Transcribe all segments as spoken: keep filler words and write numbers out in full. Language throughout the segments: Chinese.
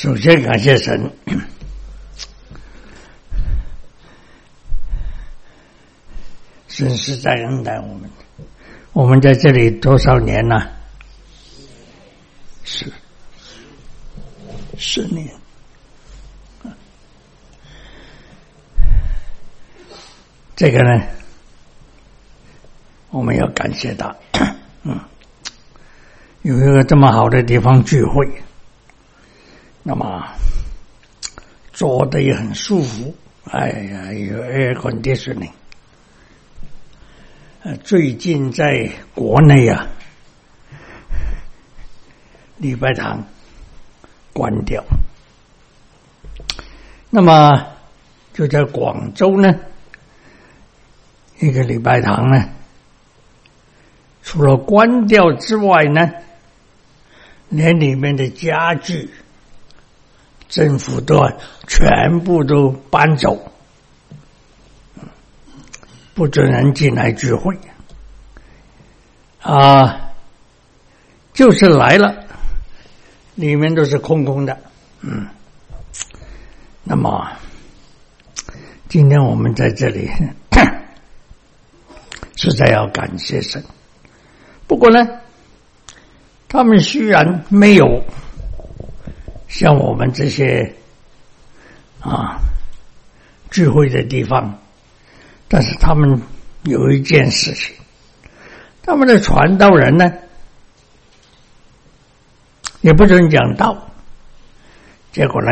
首先感谢神，神是在恩待我们。我们在这里多少年了？十十年。这个呢，我们要感谢他。嗯，有一个这么好的地方聚会，那么坐的也很舒服。哎呀，有 air conditioning。呃，最近在国内啊，礼拜堂关掉，那么就在广州呢，一个礼拜堂呢，除了关掉之外呢，连里面的家具政府都全部都搬走，不准人进来聚会啊，就是来了，里面都是空空的。嗯，那么今天我们在这里实在要感谢神。不过呢，他们虽然没有像我们这些啊聚会的地方，但是他们有一件事情，他们的传道人呢也不准讲道，结果呢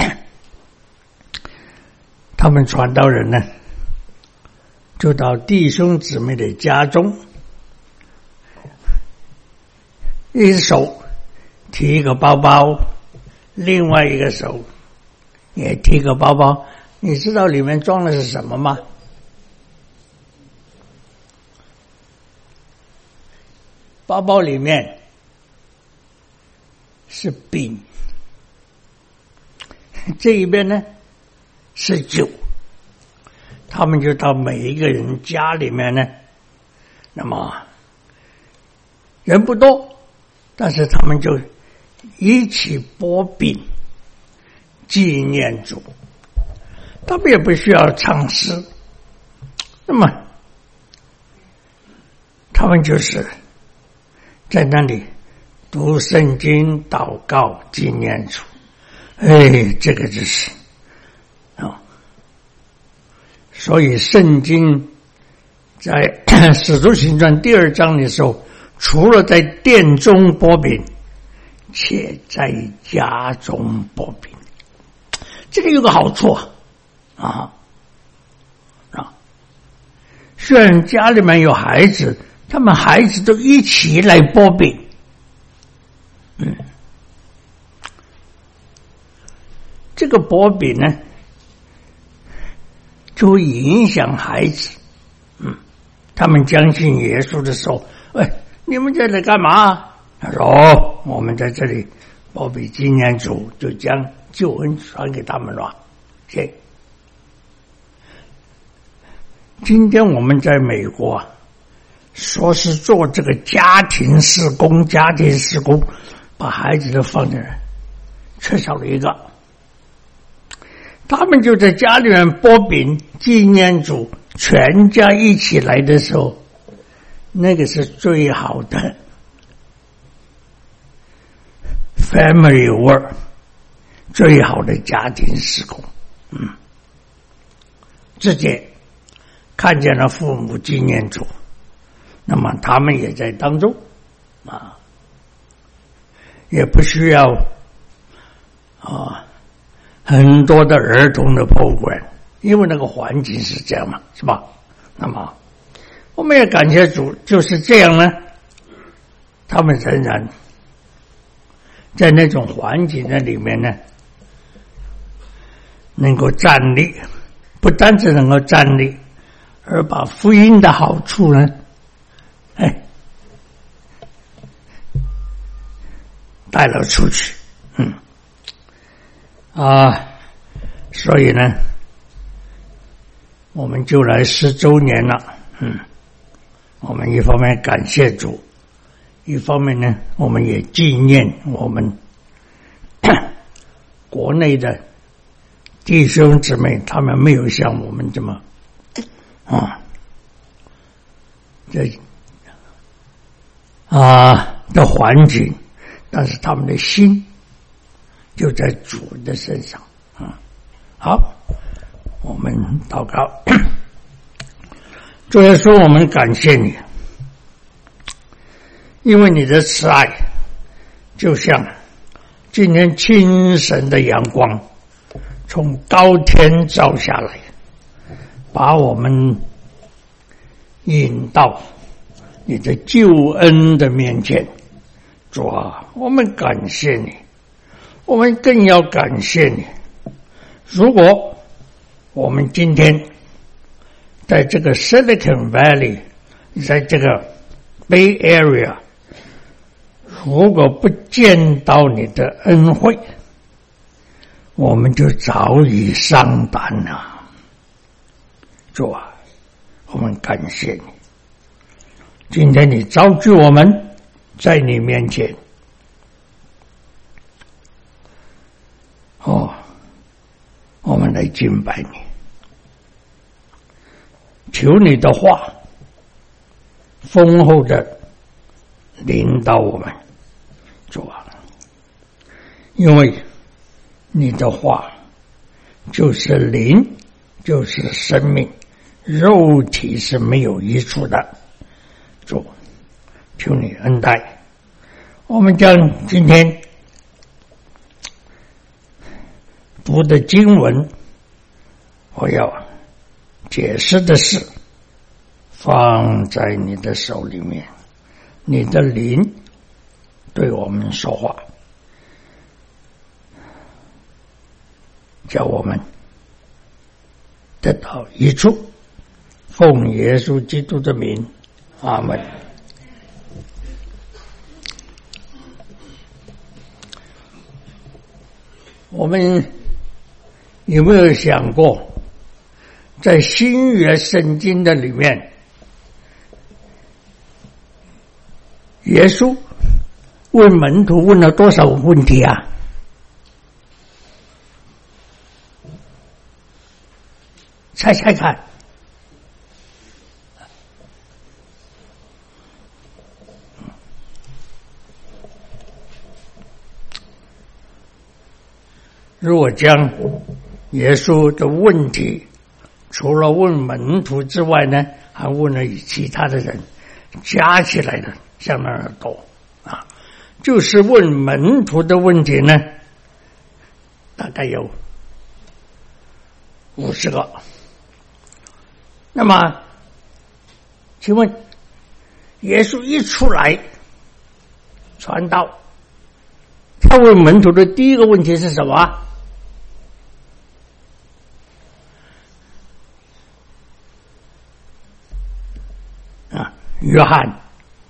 他们传道人呢就到弟兄姊妹的家中，一手提一个包包，另外一个手也提个包包。你知道里面装的是什么吗？包包里面是饼，这一边呢是酒。他们就到每一个人家里面呢，那么人不多，但是他们就一起剥饼纪念主，他们也不需要唱诗，那么他们就是在那里读圣经、祷告、纪念主。哎，这个就是啊，所以圣经在使徒行传第二章的时候，除了在殿中剥饼，且在家中剥饼。这个有个好处啊啊！虽然家里面有孩子，他们孩子都一起来剥饼。嗯，这个剥饼呢，就会影响孩子。嗯，他们相信耶稣的时候，喂，你们在这干嘛？他说：哦，我们在这里剥饼纪念主，就将救恩传给他们了。谢。今天我们在美国说是做这个家庭事工，家庭事工，把孩子都放在那，缺少了一个。他们就在家里面剥饼纪念主，全家一起来的时候，那个是最好的 family work， 最好的家庭事工。嗯，直接看见了父母纪念主，那么他们也在当中啊，也不需要啊很多的儿童的 program， 因为那个环境是这样嘛，是吧？那么我们也感谢主，就是这样呢，他们仍然在那种环境的里面呢，能够站立，不单只能够站立，而把福音的好处呢，哎，带了出去。嗯，啊，所以呢，我们就来十周年了。嗯，我们一方面感谢主，一方面呢，我们也纪念我们国内的弟兄姊妹，他们没有像我们这么啊，这啊的环境，但是他们的心就在主的身上啊。好，我们祷告。主耶稣，我们感谢你，因为你的慈爱就像今天清晨的阳光从高天照下来，把我们引到你的救恩的面前。主啊，我们感谢你，我们更要感谢你。如果我们今天在这个 Silicon Valley， 在这个 Bay Area， 如果不见到你的恩惠，我们就早已丧胆了。主啊，我们感谢你，今天你召聚我们在你面前，哦，我们来敬拜你，求你的话丰厚的领导我们。主啊，因为你的话就是灵，就是生命，肉体是没有益处的。主，求你恩待。我们将今天读的经文，我要解释的事放在你的手里面，你的灵对我们说话，叫我们得到益处。奉耶稣基督的名，阿们。我们有没有想过，在新约圣经的里面，耶稣问门徒问了多少问题啊？猜猜看。如果将耶稣的问题除了问门徒之外呢，还问了其他的人，加起来的相当的多啊。就是问门徒的问题呢，大概有五十个。那么请问耶稣一出来传道，他问门徒的第一个问题是什么？啊，约翰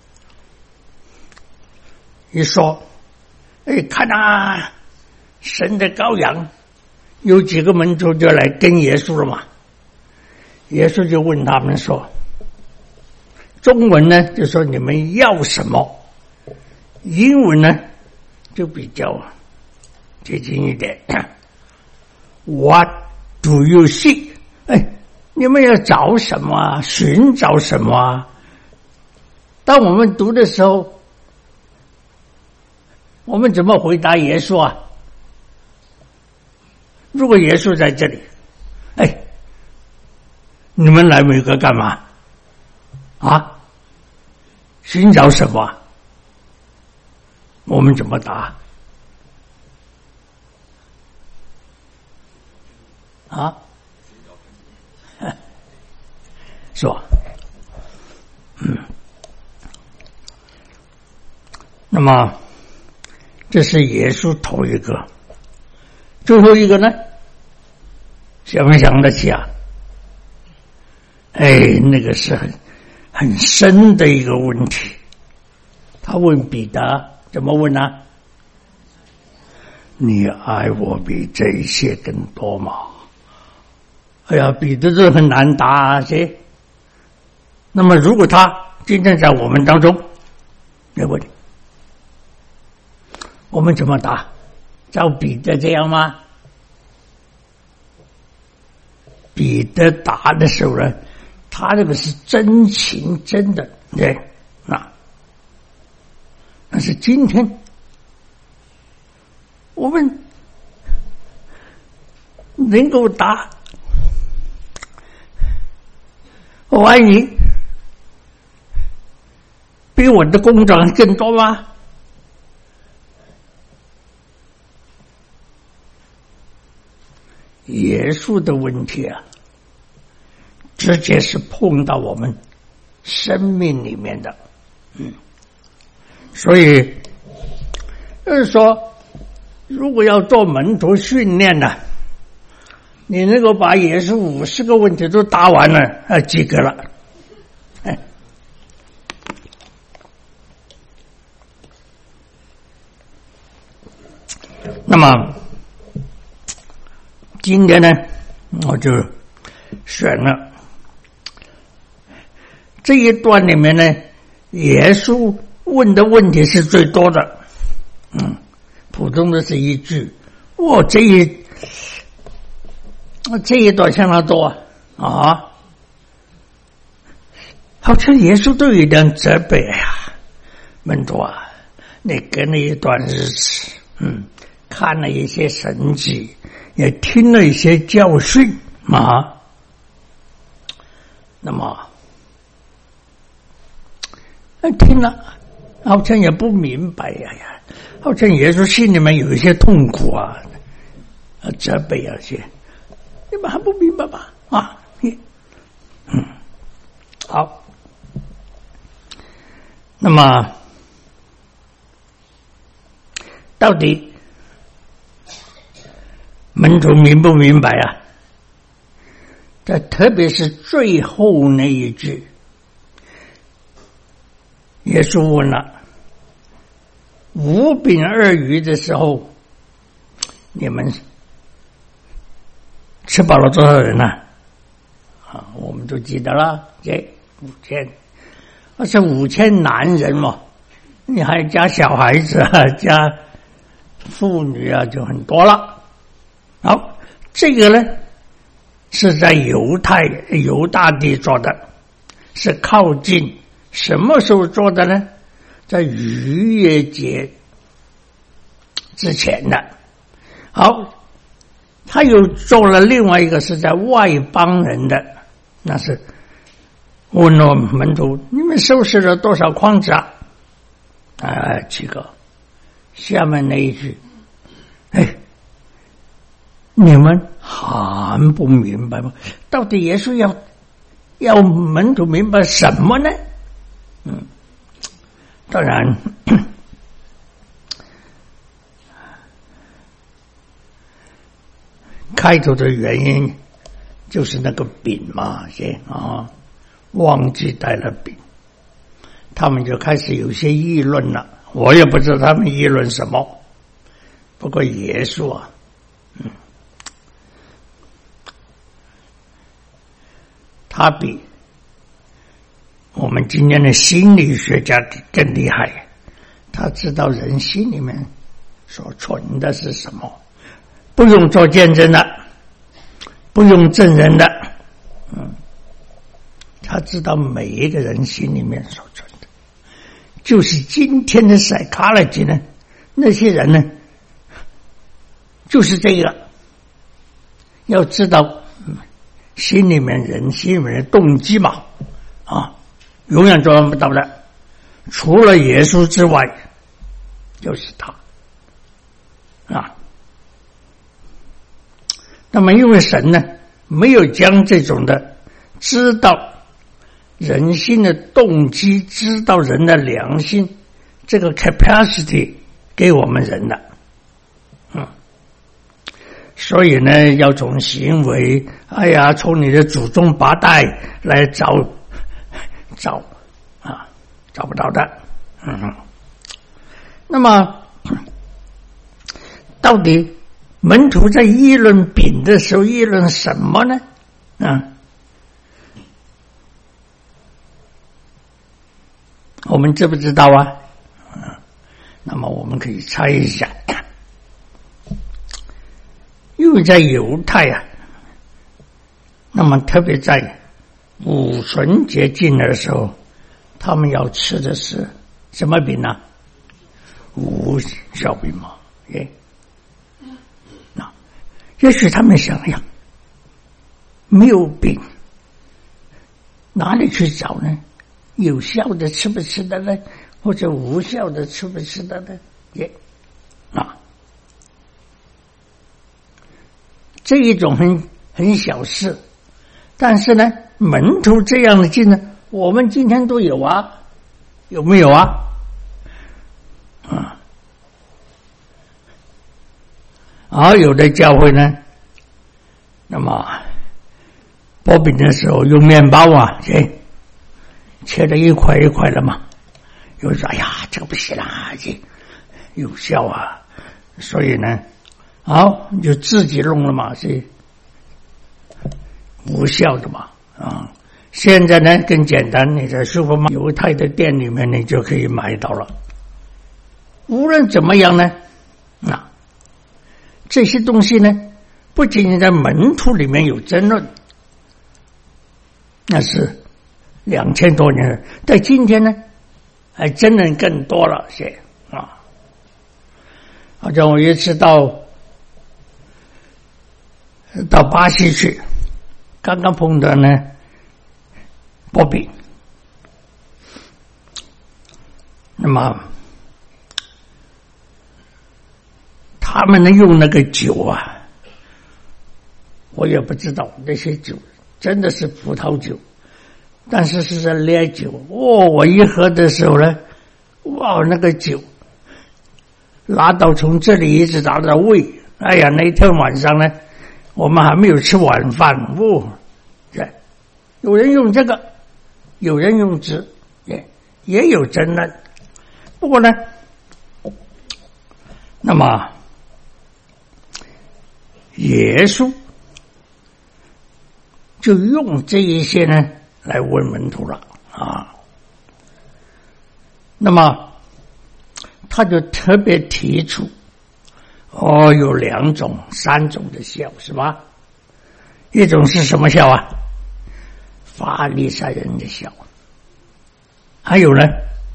一说，哎，看啊，神的羔羊，有几个门徒就来跟耶稣了嘛。耶稣就问他们说，中文呢就说你们要什么，英文呢就比较接近一点。What do you seek？ 哎，你们要找什么啊？寻找什么啊？当我们读的时候，我们怎么回答耶稣啊？如果耶稣在这里，哎，你们来美国干嘛？啊？寻找什么？我们怎么答？啊？是吧？嗯。那么，这是耶稣头一个，最后一个呢？想不想得起啊？哎，那个是很很深的一个问题。他问彼得怎么问呢？你爱我比这一切更多吗？哎呀，彼得这很难答啊，谁？那么如果他今天在我们当中，来问，我们怎么答？ 照彼得这样吗？彼得答的时候呢，他这个是真情真的，对，那但是今天我们能够答，我爱你，比我的工作更多吗？耶稣的问题啊，直接是碰到我们生命里面的，嗯，所以就是说，如果要做门徒训练呢，你能够把耶稣五十个问题都答完了，啊，及格了，哎。那么今天呢，我就选了这一段里面呢，耶稣问的问题是最多的，嗯，普通的是一句，哇，这一这一段相当多啊，好像耶稣都有点责备呀，门徒啊，你跟了一段日子，嗯，看了一些神迹，也听了一些教训啊，那么听了好像也不明白呀呀，好像耶稣心里面有一些痛苦啊，责备啊些，你们还不明白吧？啊，嗯，好，那么到底门徒明不明白啊？这特别是最后那一句，耶稣问了五饼二鱼的时候，你们吃饱了多少人呢？啊，我们都记得了，这五千，而且五千男人嘛，你还加小孩子啊，加妇女啊，就很多了。好，这个呢是在犹太犹大地做的，是靠近什么时候做的呢？在逾越节之前的。好，他又做了另外一个是在外邦人的，那是问了门徒，你们收拾了多少筐子啊？啊，几个。下面那一句，哎，你们还不明白吗？到底耶稣要要门徒明白什么呢？嗯，当然，开头的原因就是那个饼嘛，先啊，忘记带了饼，他们就开始有些议论了。我也不知道他们议论什么，不过耶稣啊，嗯，他比我们今天的心理学家更厉害，他知道人心里面所存的是什么，不用做见证的，不用证人的，嗯，他知道每一个人心里面所存的，就是今天的 psychology 呢，那些人呢，就是这个，要知道心里面人心里面的动机嘛，啊，永远做不到的，除了耶稣之外，就是他啊。那么因为神呢，没有将这种的知道人心的动机，知道人的良心这个 capacity 给我们人的，嗯，所以呢，要从行为，哎呀，从你的祖宗八代来找找啊，找不到的，嗯，那么到底门徒在议论饼的时候议论什么呢？啊，我们知不知道啊？啊，那么我们可以猜一下。 为在犹太啊，那么特别在五旬节近的时候，他们要吃的是什么饼呢？无酵饼嘛，耶。那也许他们想呀，没有饼，哪里去找呢？有效的吃不吃的呢？或者无效的吃不吃的呢？耶，啊，这一种很很小事，但是呢，门徒这样的技能，我们今天都有啊，有没有啊？啊，而有的教会呢，那么剥饼的时候用面包啊，切切了一块一块的嘛，有人说哎呀，这个不行啦，这有效啊，所以呢，好你就自己弄了嘛，是无效的嘛啊。现在呢更简单，你在苏格玛犹太的店里面你就可以买到了。无论怎么样呢，啊，这些东西呢，不仅仅在门徒里面有争论，那是两千多年了，在今天呢，还争论更多了些啊。好像我一次到到巴西去，刚刚碰到呢剥饼，那么他们呢用那个酒啊，我也不知道那些酒真的是葡萄酒，但是是在烈酒哦。我一喝的时候呢，哇，那个酒拉到从这里一直达到胃。哎呀，那天晚上呢，我们还没有吃晚饭哦。对，有人用这个，有人用纸，也也有争论。不过呢，那么耶稣就用这一些呢来问门徒了啊。那么他就特别提出，哦，有两种、三种的笑是吧？一种是什么笑啊？法利赛人的笑，还有呢，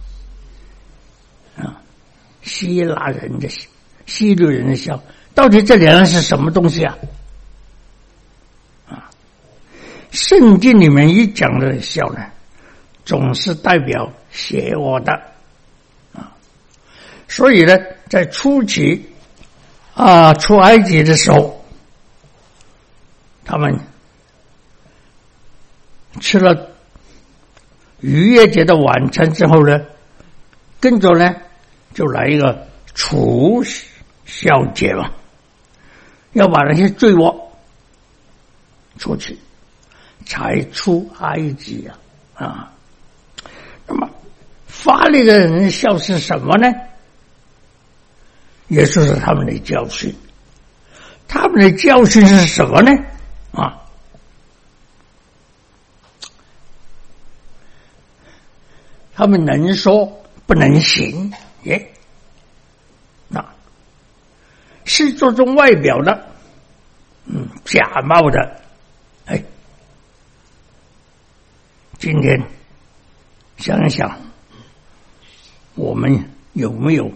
啊，希腊人的笑，希律人的笑。到底这两样是什么东西啊？啊，圣经里面一讲的笑呢，总是代表邪恶的啊。所以呢，在初期啊出埃及的时候，他们吃了逾越节的晚餐之后呢，跟着呢就来一个除酵节嘛。要把那些罪恶出去，才出埃及啊！啊，那么法利的人笑是什么呢？也就是他们的教训。他们的教训是什么呢？啊，他们能说不能行，耶。是注重外表的，嗯，假冒的，哎，今天想一想，我们有没有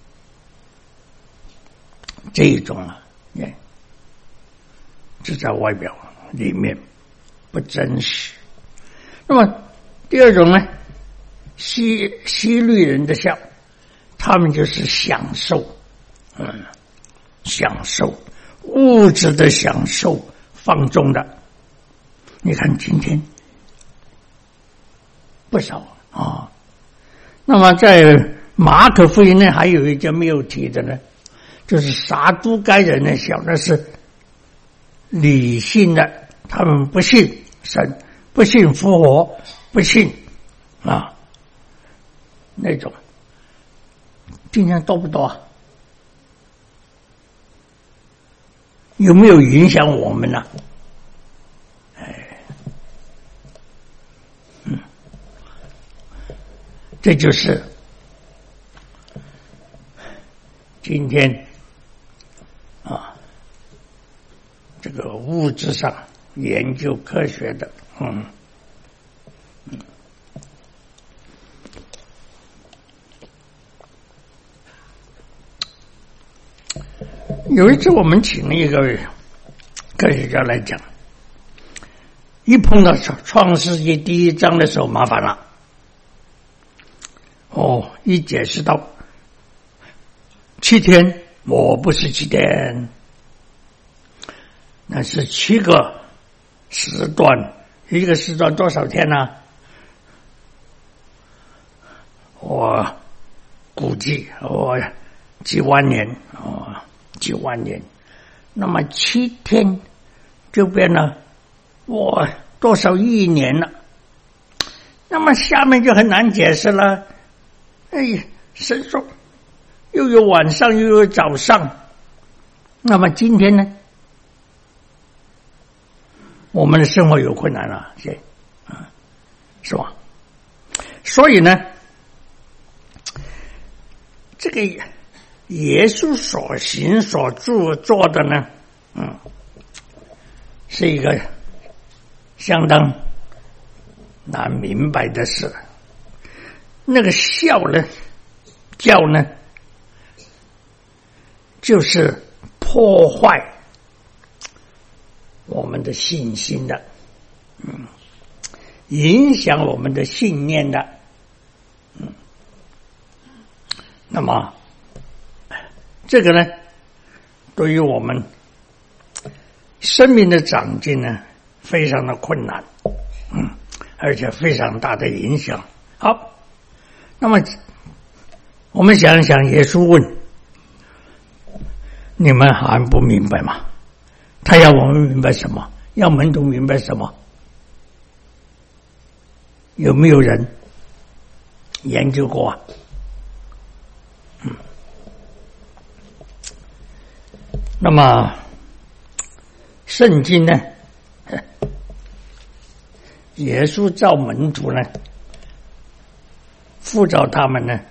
这一种啊？哎，只在外表里面不真实。那么第二种呢，希希律人的笑，他们就是享受，嗯。享受物质的享受，放纵的。你看今天不少啊。那么在马可福音呢，还有一件没有提的呢，就是撒都该人的笑，那是理性的，他们不信神，不信复活，不信啊那种。今天多不多啊？有没有影响我们呢？哎，嗯，这就是今天啊质上研究科学的，嗯。有一次我们请了一个科学家来讲，一碰到创世纪第一章的时候麻烦了，哦，一解释到七天，我不是七天，那是七个时段，一个时段多少天呢？我估计我几万年哦。几万年，那么七天就变了哇多少亿年了？那么下面就很难解释了。哎呀，神说又有晚上又有早上，那么今天呢？我们的生活有困难了，是啊，是吧？所以呢，这个。耶稣所行所做做的呢，嗯，是一个相当难明白的事。那个笑呢，叫呢，就是破坏我们的信心的，嗯，影响我们的信念的，嗯，那么。这个呢，对于我们生命的长进呢，非常的困难，嗯，而且非常大的影响。好，那么我们想一想，耶稣问：“你们还不明白吗？”他要我们明白什么？要门徒明白什么？有没有人研究过啊？嗯。那么，圣经呢？耶稣召门徒呢，呼召他们呢，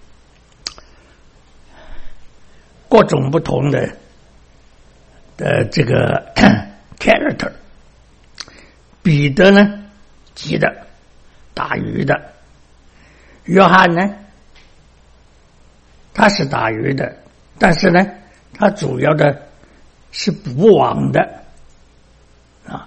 各种不同的的这个 character。彼得呢，急的打鱼的；约翰呢，他是打鱼的，但是呢。他主要的是捕网的啊，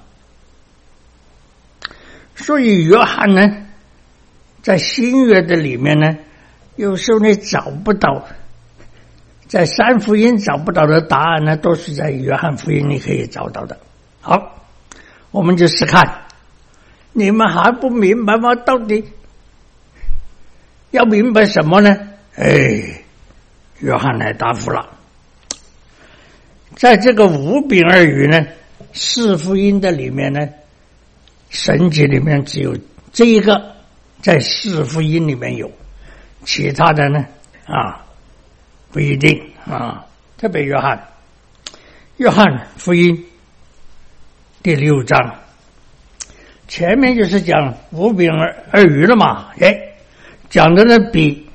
所以约翰呢，在新约的里面呢，有时候你找不到，在三福音找不到的答案呢，都是在约翰福音你可以找到的。好，我们就试看，你们还不明白吗？到底要明白什么呢？哎，约翰来答复了。在这个五饼二鱼呢，四福音的里面呢，神迹里面只有这一个在四福音里面有，其他的呢啊不一定啊。特别约翰，约翰福音第六章前面就是讲五饼二二鱼了嘛，哎，讲的呢比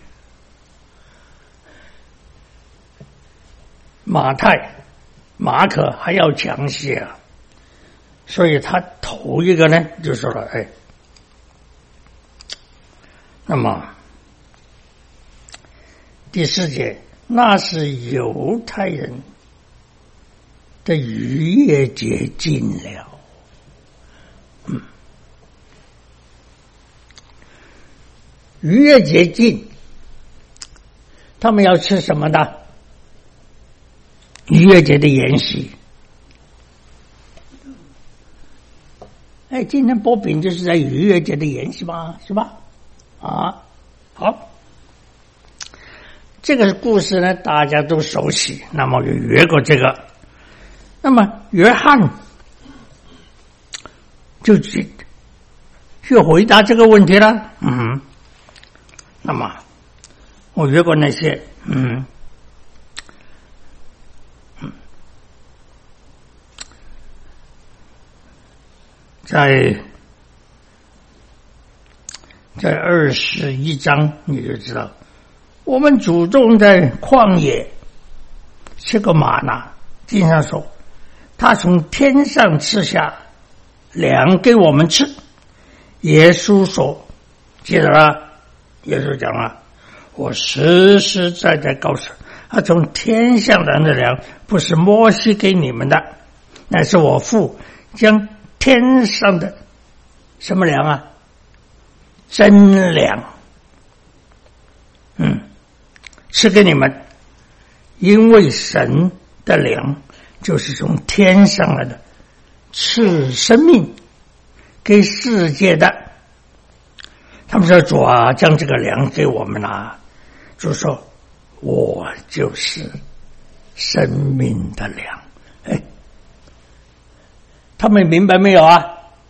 马太。马可还要强些啊，所以他头一个呢就说了，哎，那么第四节，那是犹太人的逾越节近了，嗯，逾越节近，他们要吃什么呢？逾越节的筵席，哎，今天剥饼就是在逾越节的筵席嘛，是吧？啊，好，这个故事呢大家都熟悉，那么就约过这个，那么约翰就去去回答这个问题了，嗯，那么我约过那些，嗯。在在二十一章你就知道，我们祖宗在旷野吃个玛纳，经常说他从天上赐下粮给我们吃。耶稣说，记得了，耶稣讲了，我实实在在告诉他，从天上来的粮不是摩西给你们的，乃是我父将天上的什么粮啊？真粮，嗯，赐给你们。因为神的粮就是从天上来的，赐生命给世界的。他们说，主啊，将这个粮给我们啊。主说，我就是生命的粮。哎，他们明白没有啊？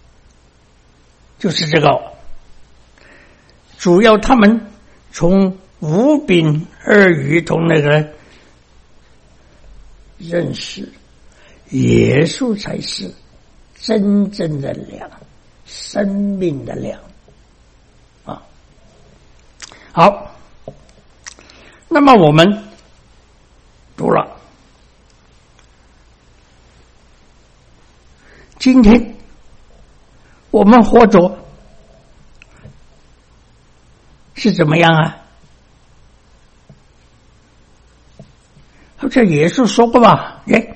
就是这个，主要他们从五饼二鱼同那个认识耶稣才是真正的粮，生命的粮啊。好，那么我们读了，今天我们活着是怎么样啊？好像耶稣说过吧，哎，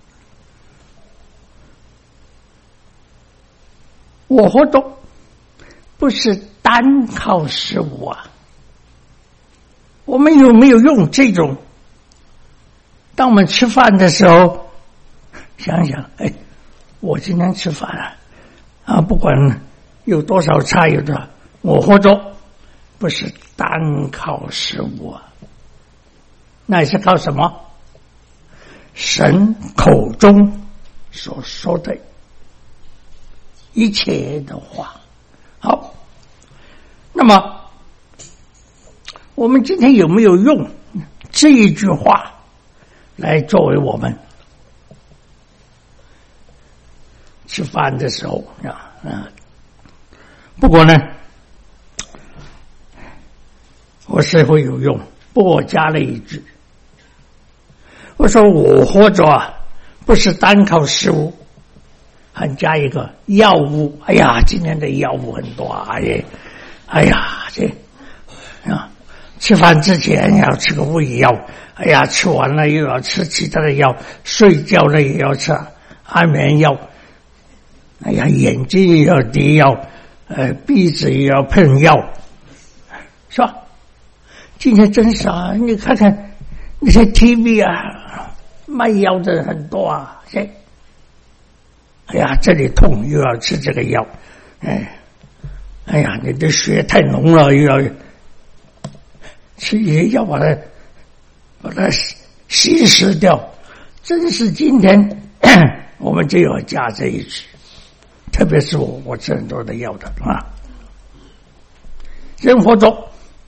我活着不是单靠食物啊。我们有没有用这种？当我们吃饭的时候，想想，哎，我今天吃饭啊，啊，不管有多少菜，有多少，我活着不是单靠食物啊，那是靠什么？神口中所说的一切的话。好，那么我们今天有没有用这一句话来作为我们吃饭的时候啊？啊，不过呢，我是会有用，不过我加了一句，我说我活着啊，不是单靠食物，还加一个药物。哎呀，今天的药物很多啊！哎，哎呀，这啊，吃饭之前要吃个胃药，哎呀，吃完了又要吃其他的药，睡觉了也要吃安眠药，哎呀，眼睛也要滴药，呃，鼻子也要喷药，是吧？今天真是啊，你看看那些 T V 啊，卖药的人很多啊，谁？哎呀，这里痛又要吃这个药，哎，哎呀，你的血太浓了，又要吃一些药把它把它稀释掉。真是今天我们就要加这一句，特别是我我吃很多的药的啊。人活着，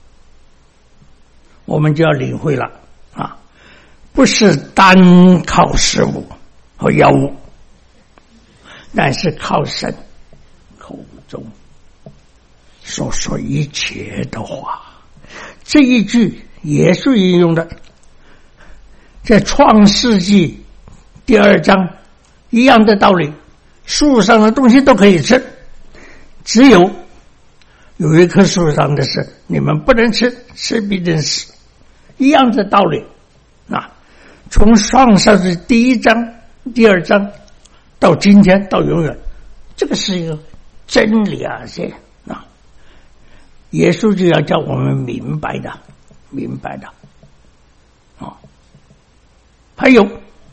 我们就要领会了啊，不是单靠食物和药物，但是靠神口中所说一切的话。这一句耶稣引用的，在创世纪第二章一样的道理，树上的东西都可以吃，只有有一棵树上的是你们不能吃，吃必定死，一样的道理啊。从创世纪第一章第二章到今天到永远，这个是一个真理啊！这啊，耶稣就要叫我们明白的，明白的啊。还有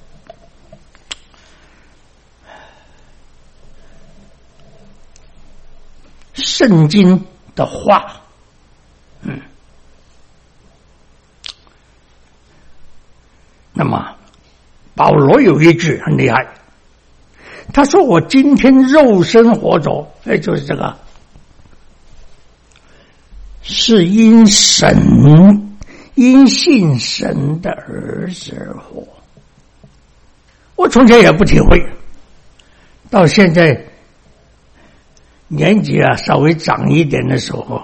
圣经的话，嗯，那么保罗有一句很厉害。他说我今天肉身活着，哎，就是这个，是因神因信神的儿子而活。我从前也不体会，到现在年纪啊稍微长一点的时候，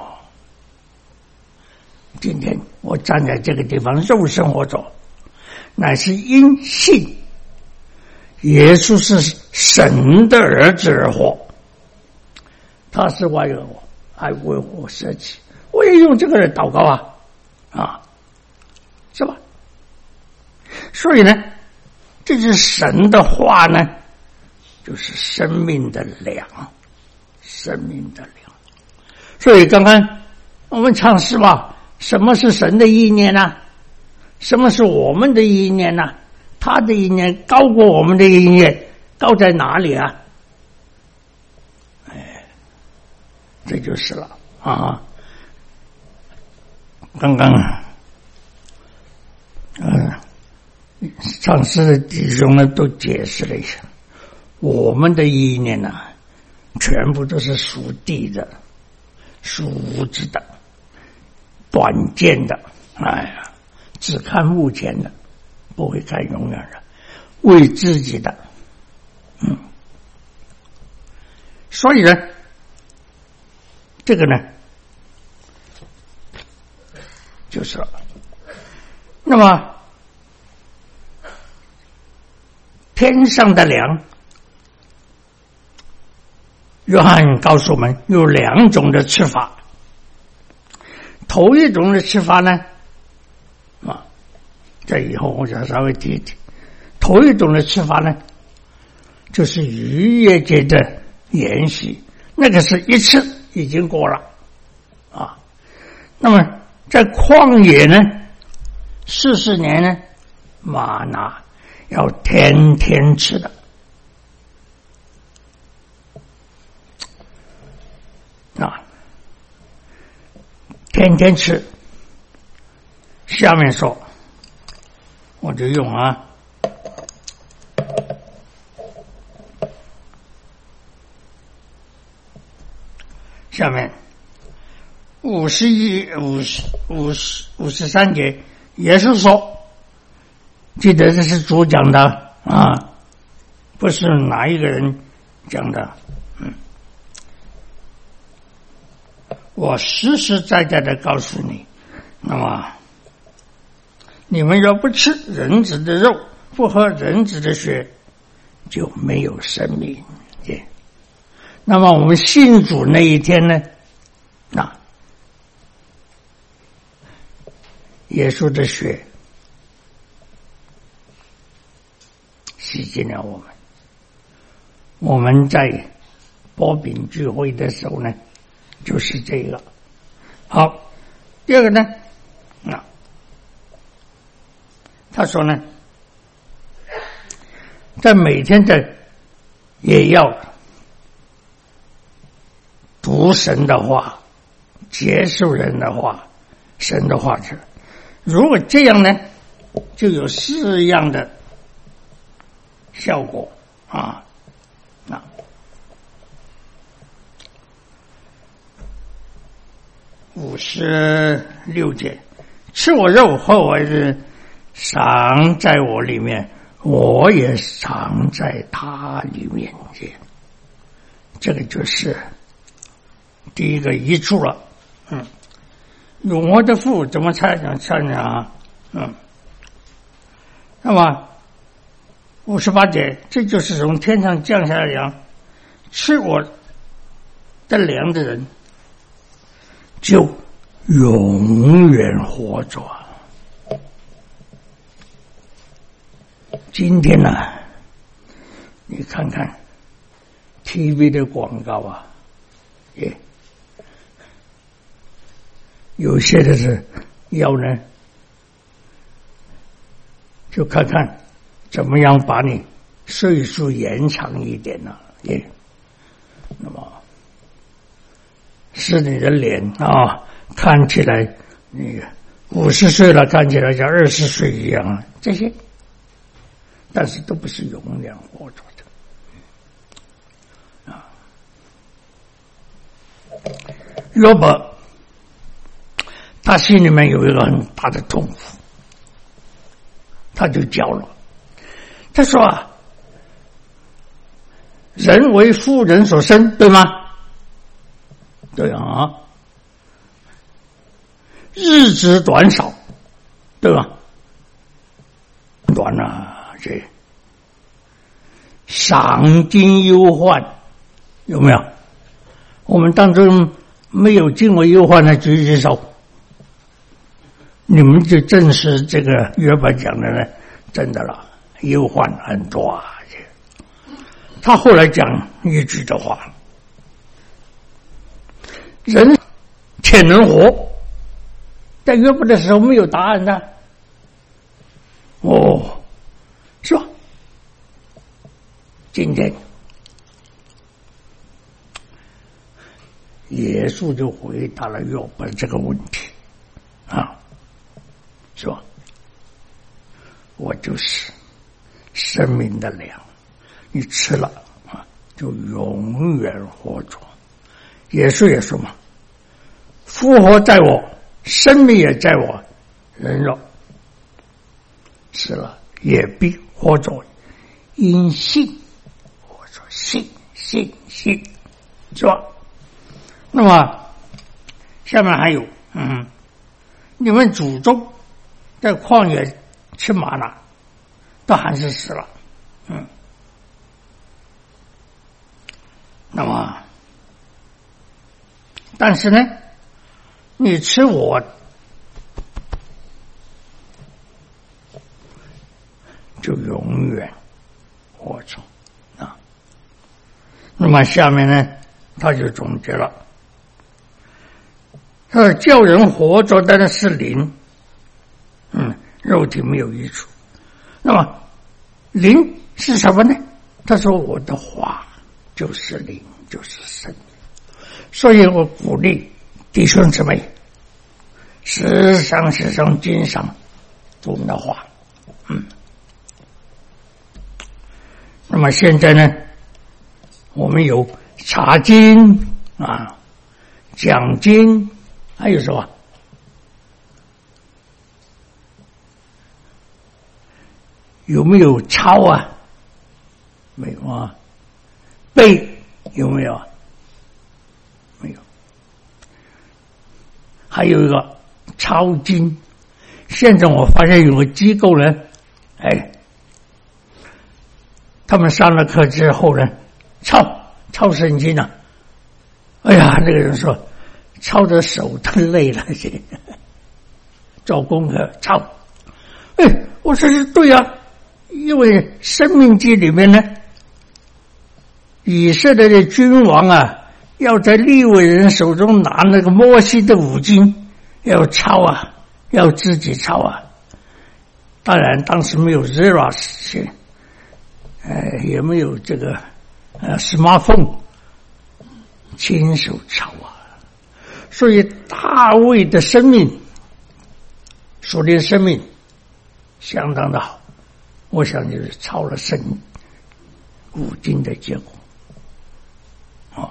今天我站在这个地方肉身活着，乃是因信耶稣是神的儿子而活，他是为了我，还为我舍己，我也用这个来祷告啊，啊，是吧？所以呢，这是神的话呢，就是生命的粮，生命的粮。所以刚刚我们唱诗吧，什么是神的意念呢、啊？什么是我们的意念呢、啊？他的意念高过我们的意念，高在哪里啊？哎，这就是了啊！刚刚，嗯、呃，上师的弟兄呢都解释了一下，我们的意念呢、啊，全部都是属地的、属物质的、短见的，哎呀，只看目前的。不会看永远的，为自己的，嗯，所以呢，这个呢，就是了。那么，天上的粮，约翰告诉我们有两种的吃法。头一种的吃法呢，啊。这以后我就稍微提一提，头一种的吃法呢，就是逾越节的筵席，那个是一次已经过了啊。那么在旷野呢，四十年呢，玛拿要天天吃的啊，天天吃。下面说。我就用啊，下面五十一、五十、五十、五十三节也是说，记得这是主讲的啊，不是哪一个人讲的。嗯，我实实在在的告诉你，那么。你们若不吃人子的肉，不喝人子的血，就没有生命。那么我们信主那一天呢？那耶稣的血洗净了我们。我们在波饼聚会的时候呢，就是这个。好，第二个呢，那。他说呢，在每天的也要读神的话，接受人的话，神的话是。如果这样呢，就有四样的效果啊。那五十六节，吃我肉喝我的。常在我里面，我也常在他里面。这个就是第一个一处了。嗯，有我的父怎么才能参加？嗯，那么五十八节，这就是从天上降下来的粮，吃我的粮的人，就永远活着。今天呢、啊，你看看 T V 的广告啊，也有些的是要呢，就看看怎么样把你岁数延长一点呢、啊？也，那么使你的脸啊看起来那个五十岁了，看起来像二十岁一样啊，这些。但是都不是永远活着的啊！约伯他心里面有一个很大的痛苦，他就叫了，他说啊，人为妇人所生，对吗？对啊，日子短少，对吧？短啊，这赏金忧患，有没有？我们当中没有经过忧患的举举手，你们就证实这个约伯讲的呢，真的了，忧患很多啊。他后来讲一句的话，人且能活，在约伯的时候没有答案的，哦，是吧？今天耶稣就回答了约伯这个问题啊，是吧？我就是生命的粮，你吃了啊，就永远活着。耶稣也说嘛，复活在我，生命也在我，人若死了也必活着，因信。我说信信信，是吧？那么下面还有，嗯，你们祖宗在旷野吃玛纳，都还是死了，嗯。那么，但是呢，你吃我就永远活着啊。那么下面呢，他就总结了，他说叫人活着的是灵，嗯，肉体没有益处。那么灵是什么呢？他说我的话就是灵，就是生命。所以我鼓励弟兄姊妹时常时常经常读那话，嗯。那么现在呢，我们有查经啊、讲经，还有什么？有没有抄啊？没有啊。背有没有啊？没有。还有一个抄经，现在我发现有个机构呢，哎，他们上了课之后呢，抄抄圣经啊，哎呀，那个人说抄的手都累了，做功课抄，哎，我说是对啊，因为《申命记》里面呢，以色列的君王啊，要在利未人手中拿那个摩西的五经，要抄啊，要自己抄啊。当然，当时没有 Xerox， 呃，也没有这个呃 smartphone， 亲手抄啊。所以大卫的生命，属灵生命相当的好，我想就是抄了圣五经的结果。啊，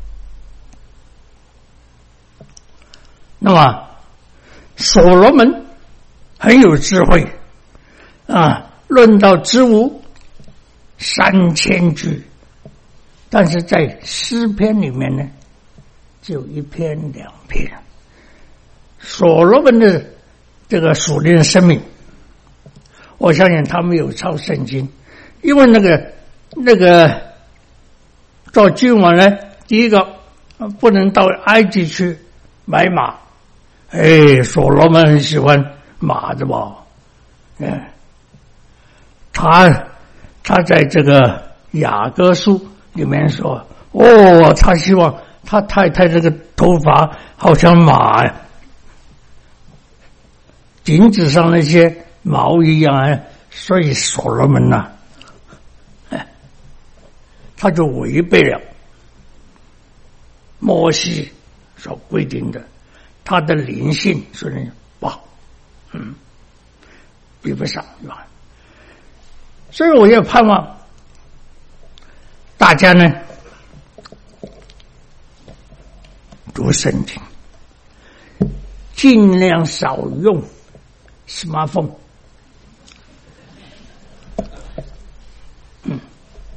那么所罗门很有智慧啊，论到之物三千句，但是在诗篇里面呢，只有一篇两篇。所罗门的这个属灵的生命，我相信他没有抄圣经，因为那个那个做君王呢，第一个不能到埃及去买马，哎，所罗门很喜欢马的吧？嗯，他他在这个雅歌书里面说，哦，他希望他太太这个头发好像马颈子上那些毛一样啊，所以所罗门呐、啊，他就违背了摩西所规定的，他的灵性虽然不好，嗯，比不上，是吧？所以我也盼望大家呢读圣经，尽量少用 smartphone。嗯，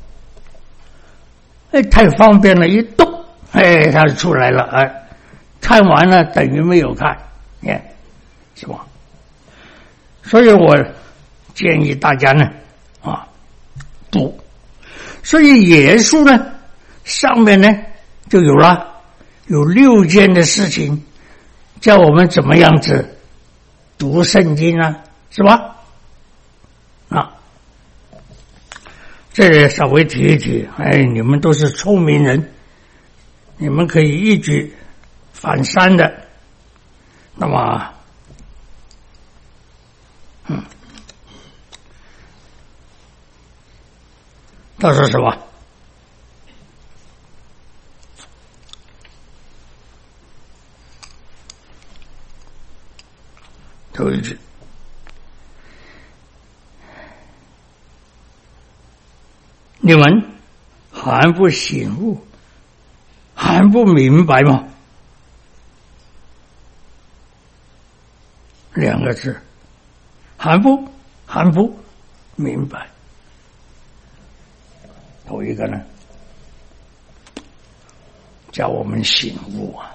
哎，太方便了，一动，哎，它就出来了，哎，看完了等于没有看，哎，是吧？所以我建议大家呢，啊，读所以耶稣呢，上面呢就有了有六件的事情，叫我们怎么样子读圣经啊，是吧？啊，这里稍微提一提，哎，你们都是聪明人，你们可以一举反三的。那么，嗯，他说什么？头一句，你们还不醒悟，还不明白吗？两个字，还不还不明白。头一个呢，叫我们醒悟啊。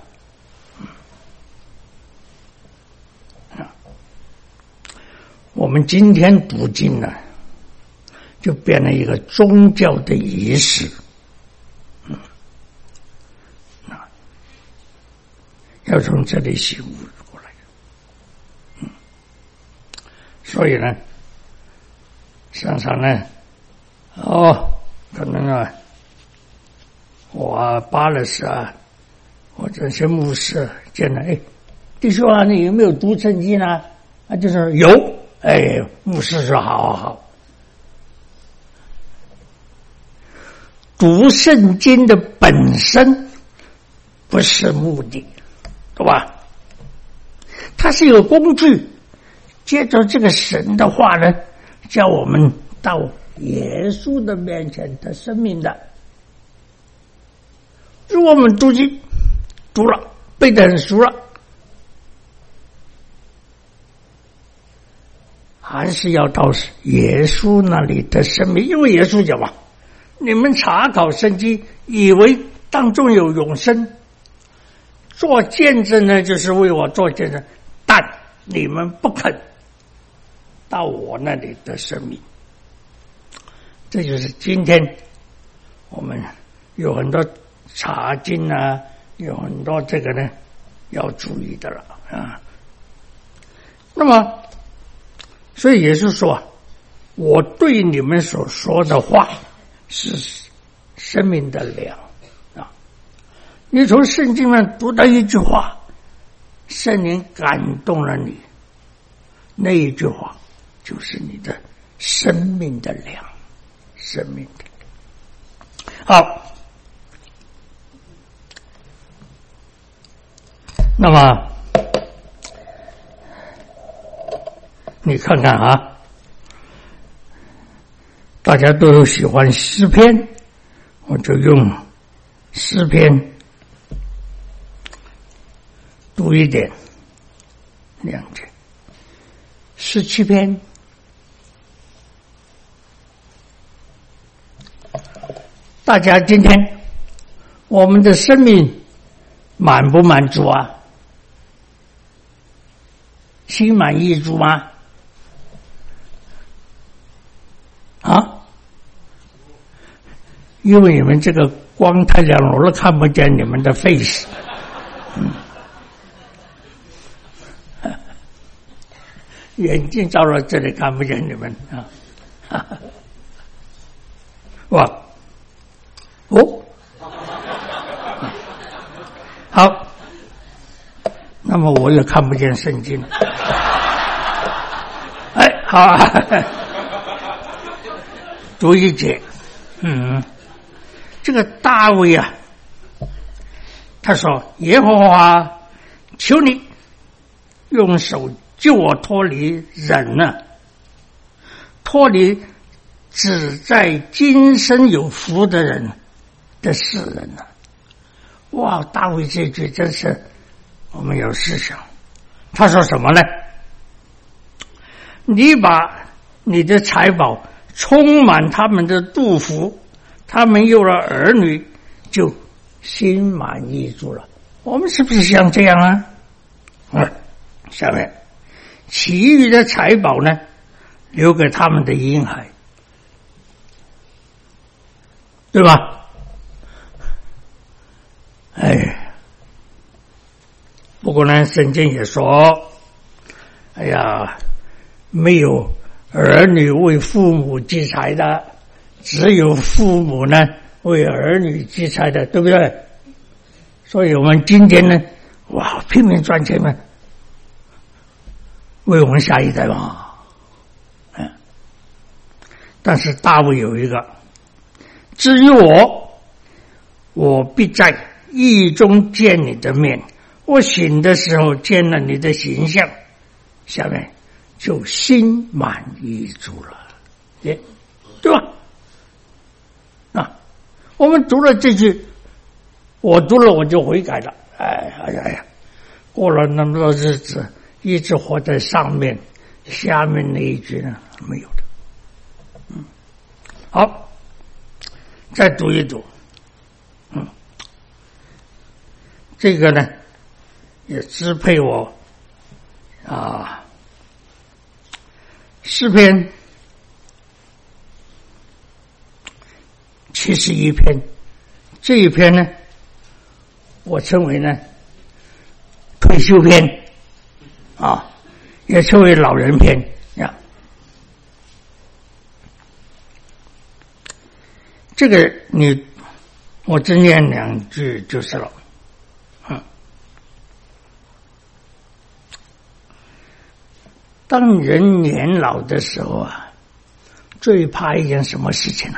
我们今天读经呢，就变成一个宗教的仪式，嗯，啊，要从这里醒悟过来，嗯，所以呢，常常呢，哦，可能啊，我啊巴勒斯啊，或者是牧师见了，哎，弟兄啊，你有没有读圣经啊？啊，就是有。哎，牧师说好好好。读圣经的本身不是目的，对吧？它是有工具，接着这个神的话呢，叫我们到耶稣的面前的生命的。如果我们读经读了，背得很熟了，还是要到耶稣那里的生命，因为耶稣讲嘛，你们查考圣经，以为当中有永生，做见证呢，就是为我做见证，但你们不肯到我那里的生命。这就是今天我们有很多查经啊，有很多这个呢要注意的了啊。那么所以耶稣说，我对你们所说的话是生命的粮啊！你从圣经上读到一句话，圣灵感动了你，那一句话就是你的生命的粮，生命的粮。好，那么你看看啊，大家都有喜欢诗篇，我就用诗篇读一点，两节，十七篇。大家今天我们的生命满不满足啊？心满意足吗？啊，因为你们这个光太亮了，我都看不见你们的 face。嗯，眼镜照到这里看不见你们啊。哇，哦，好，那么我也看不见圣经。哎，好啊。读一节，嗯，这个大卫啊，他说：“耶和华，求你用手救我脱离人啊，脱离只在今生有福的人的世人啊！”哇，大卫这句真是我们有思想。他说什么呢？你把你的财宝充满他们的肚腹，他们有了儿女，就心满意足了。我们是不是像这样啊？嗯，下面其余的财宝呢，留给他们的婴孩， 对吧？哎，不过呢，圣经也说，哎呀，没有儿女为父母积财的，只有父母呢为儿女积财的，对不对？所以我们今天呢，哇，拼命赚钱嘛，为我们下一代嘛。嗯，但是大卫有一个，至于我，我必在狱中见你的面，我醒的时候见了你的形象，下面就心满意足了，耶，对吧？啊，我们读了这句，我读了我就悔改了，哎哎呀呀，过了那么多日子，一直活在上面，下面那一句呢没有的。嗯，好，再读一读，嗯，这个呢也支配我啊。诗篇七十一篇，这一篇呢，我称为呢退休篇啊，也称为老人篇呀。这个你，我只念两句就是了。嗯，当人年老的时候啊，最怕一件什么事情呢？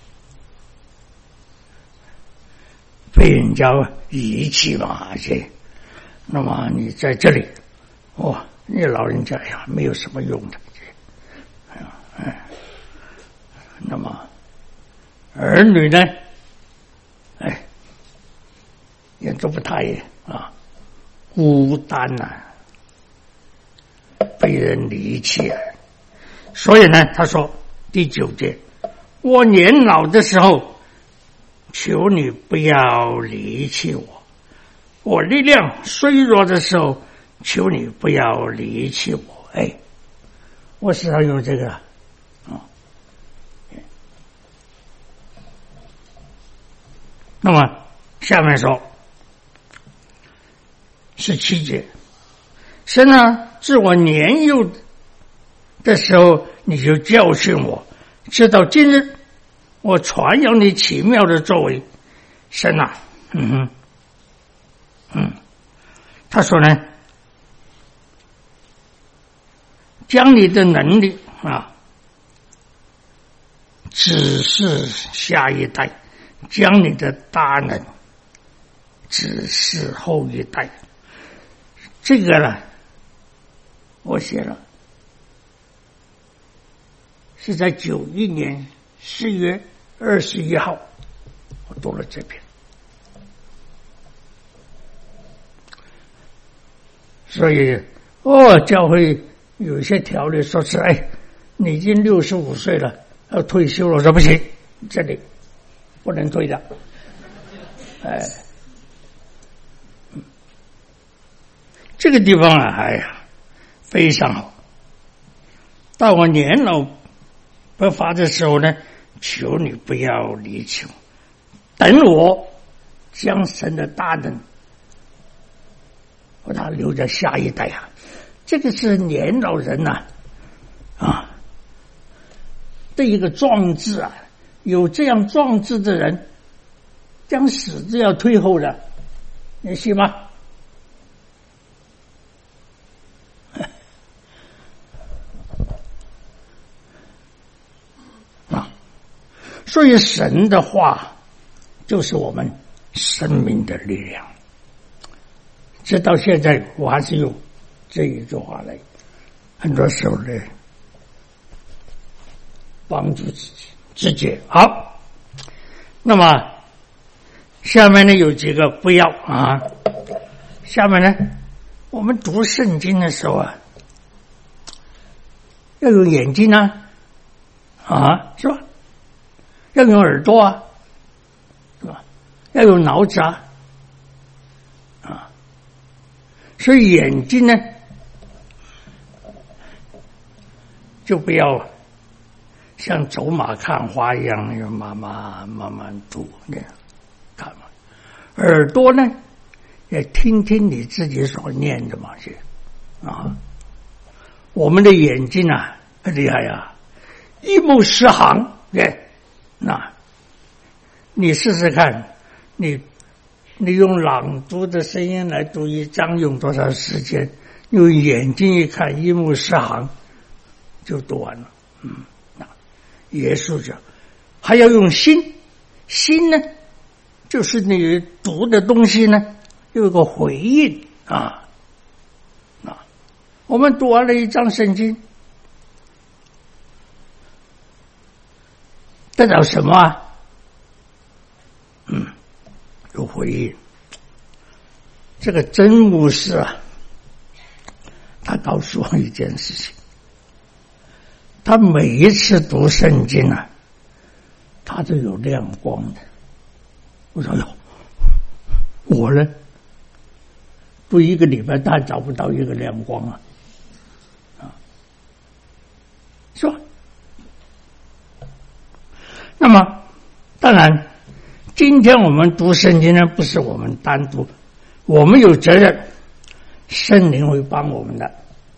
被人家遗弃嘛，这，那么你在这里，哇，你老人家呀，没有什么用的，哎呀，哎，那么儿女呢，哎，也都不太啊，孤单呐、啊。被人离弃啊，所以呢，他说第九节，我年老的时候，求你不要离弃我；我力量衰弱的时候，求你不要离弃我。哎，我时常用这个啊、哦。那么下面说十七节，神啊，自我年幼的时候，你就教训我，直到今日，我传扬你奇妙的作为。神啊，嗯哼，嗯，他说呢，将你的能力啊，指示下一代，将你的大能指示后一代。这个呢，我写了，是在九一年四月二十一号，我读了这篇。所以，哦，教会有些条例说是，哎，你已经六十五岁了，要退休了，我说不行，这里不能退的，哎，这个地方啊，哎呀，非常好。到我年老不发的时候呢，求你不要离弃我，等我将神的大能把它留在下一代啊。这个是年老人呐、啊，啊的一个壮志啊。有这样壮志的人，将死就要退后的，你信吗？啊，所以神的话就是我们生命的力量。直到现在，我还是用这一句话来，很多时候来帮助自己自己。好，那么下面呢有几个不要啊。下面呢，我们读圣经的时候啊，要用眼睛啊，啊，是吧？要用耳朵啊，是吧？要用脑子啊，啊，所以眼睛呢，就不要像走马看花一样，要慢慢慢慢读那样看嘛。耳朵呢，也听听你自己所念的嘛些啊。我们的眼睛啊，很厉害啊，一目十行，对，那你试试看，你你用朗读的声音来读一章用多少时间？用眼睛一看，一目十行就读完了。嗯，那耶稣讲还要用心，心呢，就是你读的东西呢，有一个回应啊。啊，我们读完了一章圣经，得到什么啊？嗯，有回应。这个真牧师啊，他告诉我一件事情，他每一次读圣经啊，他都有亮光的。我说哟，我呢，读一个礼拜，他找不到一个亮光啊，啊，是吧？那么，当然，今天我们读圣经呢，不是我们单独，我们有责任，圣灵会帮我们的。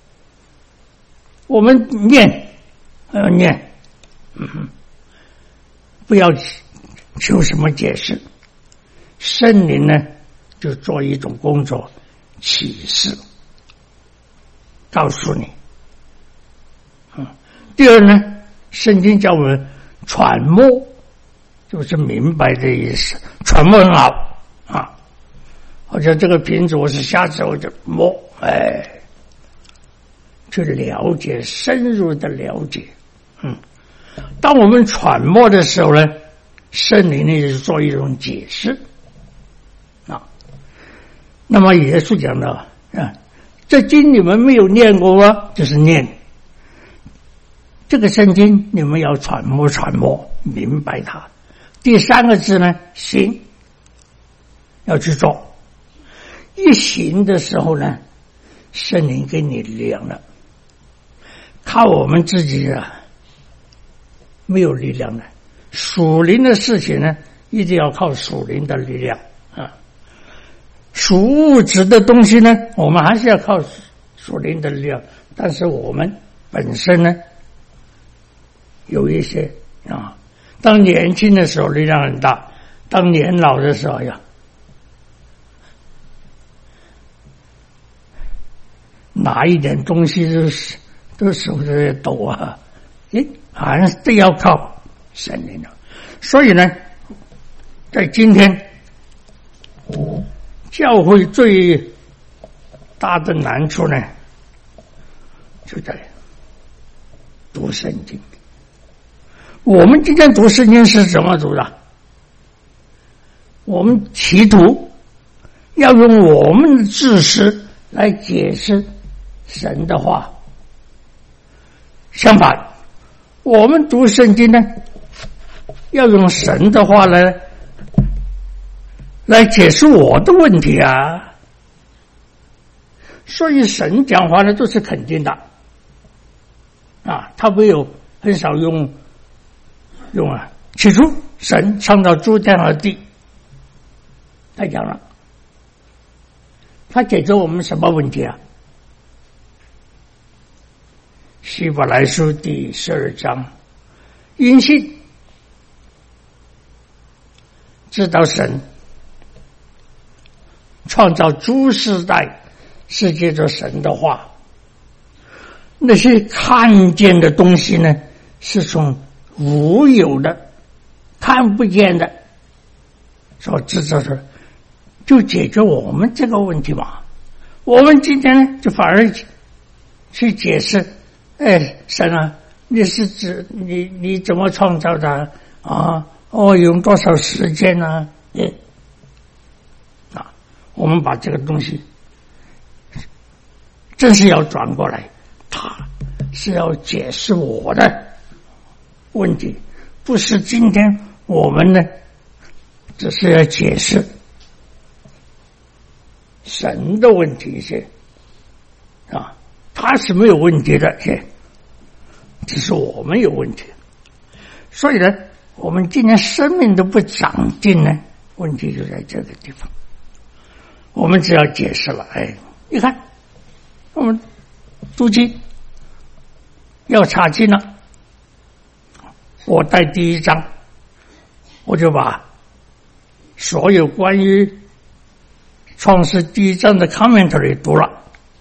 我们念，要念，嗯，不要求什么解释。圣灵呢，就做一种工作，启示，告诉你。嗯，第二呢，圣经叫我们揣摩，就是明白的意思。揣摩很好啊，好像这个瓶子我是瞎子，我就摸，哎，去了解，深入的了解。嗯，当我们揣摩的时候呢，圣灵呢就做一种解释啊。那么耶稣讲的啊，这经你们没有念过吗？就是念这个圣经，你们要揣摩揣摩，明白它。第三个字呢，行，要去做。一行的时候呢，圣灵给你力量了。靠我们自己啊，没有力量的。属灵的事情呢，一定要靠属灵的力量啊。属物质的东西呢，我们还是要靠属灵的力量。但是我们本身呢，有一些啊，当年轻的时候力量很大，当年老的时候呀，拿一点东西都是都手在抖啊，诶，还是都要靠圣灵的。所以呢，在今天教会最大的难处呢，就在读圣经。我们今天读圣经是怎么读的？我们企图要用我们的知识来解释神的话。相反，我们读圣经呢，要用神的话来来解释我的问题啊。所以神讲话呢都是肯定的啊，他没有很少用用啊。起初神创造诸天和地，他讲了，他解决我们什么问题啊？希伯来书第十二章，因信知道神创造诸世代是借着神的话，那些看见的东西呢，是从无有的看不见的所制造出来，就解决我们这个问题嘛。我们今天呢，就反而去解释，哎，神啊，你是指你你怎么创造的啊？哦，用多少时间呢？哎，啊，我们把这个东西真是要转过来，他是要解释我的问题，不是今天我们呢，只是要解释神的问题一些啊，他是没有问题的，只是我们有问题所以呢，我们今天生命都不长进呢，问题就在这个地方。我们只要解释了，哎，你看，我们读经要查经了，我带第一章，我就把所有关于创世第一章的 commentary 读了，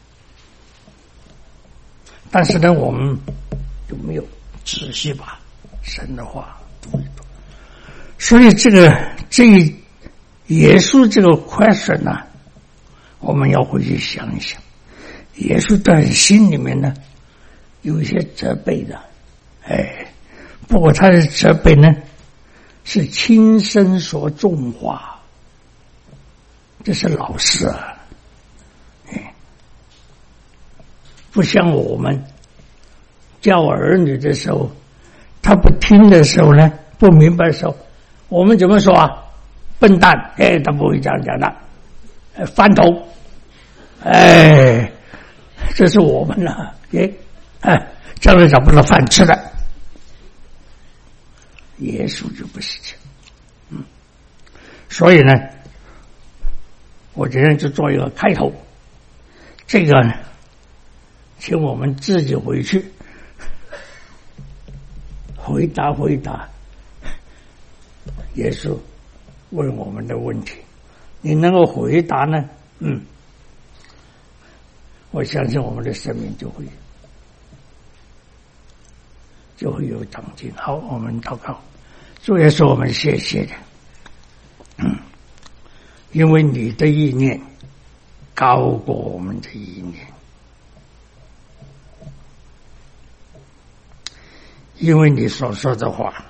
但是呢，我们就没有仔细把神的话读一读。所以这个这耶稣这个 question 呢、啊，我们要回去想一想。耶稣在心里面呢有一些责备的，哎，不过他的责备呢是亲身所种化，这是老师啊，哎，不像我们教儿女的时候，他不听的时候呢，不明白的时候，我们怎么说啊？笨蛋，哎，他不会这样讲的，翻头，哎，这是我们了，哎，哎，将来找不到饭吃的。耶稣就不是这样，嗯，所以呢，我今天就做一个开头，这个呢，请我们自己回去回答回答耶稣问我们的问题，你能够回答呢？嗯，我相信我们的生命就会就会有长进。好，我们祷告，主耶稣，我们谢谢你，嗯，因为你的意念高过我们的意念，因为你所说的话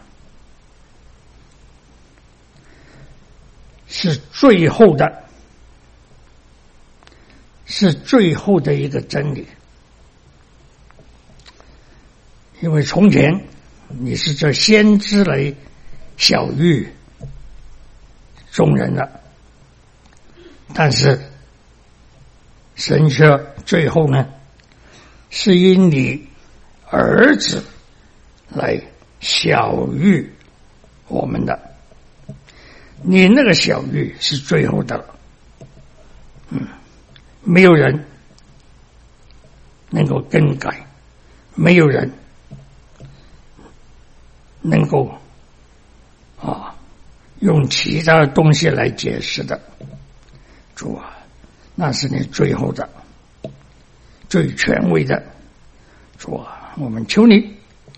是最后的，是最后的一个真理。因为从前你是这先知来晓谕众人的，但是神却最后呢，是因你儿子来晓谕我们的。你那个晓谕是最后的了，嗯，没有人能够更改，没有人能够啊用其他的东西来解释的。主啊，那是你最后的、最权威的。主啊，我们求你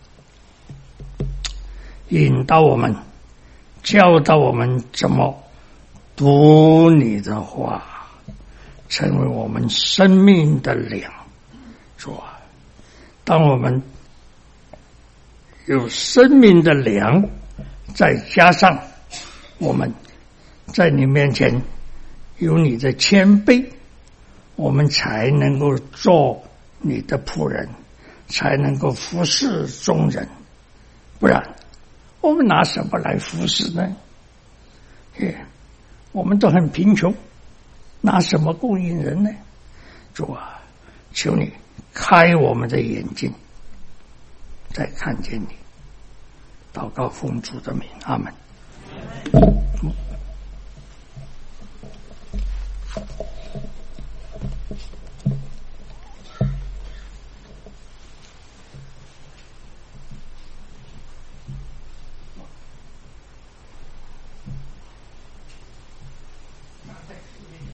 引导我们，教导我们怎么读你的话，成为我们生命的粮。主啊，当我们有生命的粮，再加上我们在你面前有你的谦卑，我们才能够做你的仆人，才能够服侍众人。不然我们拿什么来服侍呢？耶，我们都很贫穷，拿什么供应人呢？主啊，求你开我们的眼睛，再看见你。祷告奉主的名，阿们。